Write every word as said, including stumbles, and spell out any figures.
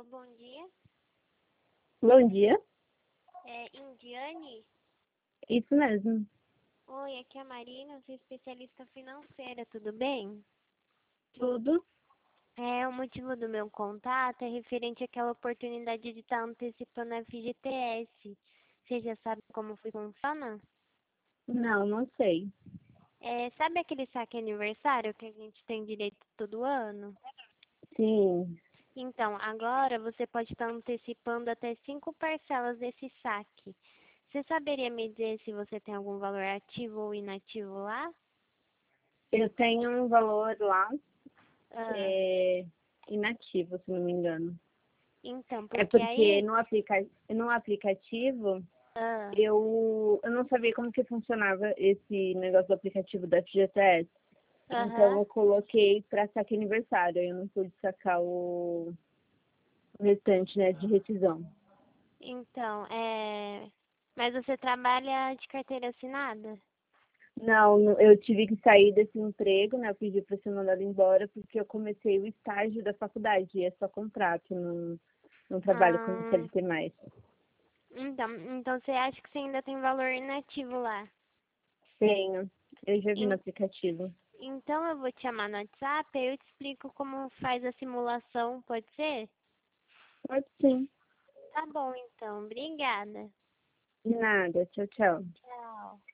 Alô, bom dia. Bom dia, É Indiane? isso mesmo. Oi, aqui é a Marina, eu sou especialista financeira, tudo bem? Tudo? É, o motivo do meu contato é referente àquela oportunidade de estar antecipando a F G T S. Você já sabe como funciona? Não, não sei. É, sabe aquele saque aniversário que a gente tem direito todo ano? Sim, Então, agora você pode estar antecipando até cinco parcelas desse saque. Você saberia me dizer se você tem algum valor ativo ou inativo lá? eu tenho um valor lá Ah, é, inativo, se não me engano. então, É porque porque aí. no, aplica no aplicativo Ah, eu, eu não sabia como que funcionava esse negócio do aplicativo da F G T S. Então aham. eu coloquei para saque aniversário, aí eu não pude sacar o o restante, né, de rescisão. Então, é. Mas você trabalha de carteira assinada? Não, não- eu tive que sair desse emprego, né? Eu pedi para ser mandada embora porque eu comecei o estágio da faculdade, e é só contrato, não, não trabalho como Ah, C L T mais. então, então você acha que você ainda tem valor inativo lá? Tenho, eu já vi no En- aplicativo. Então eu vou te chamar no WhatsApp e eu te explico como faz a simulação, pode ser? Pode sim, Tá bom, então. Obrigada. de nada, tchau, tchau. Tchau.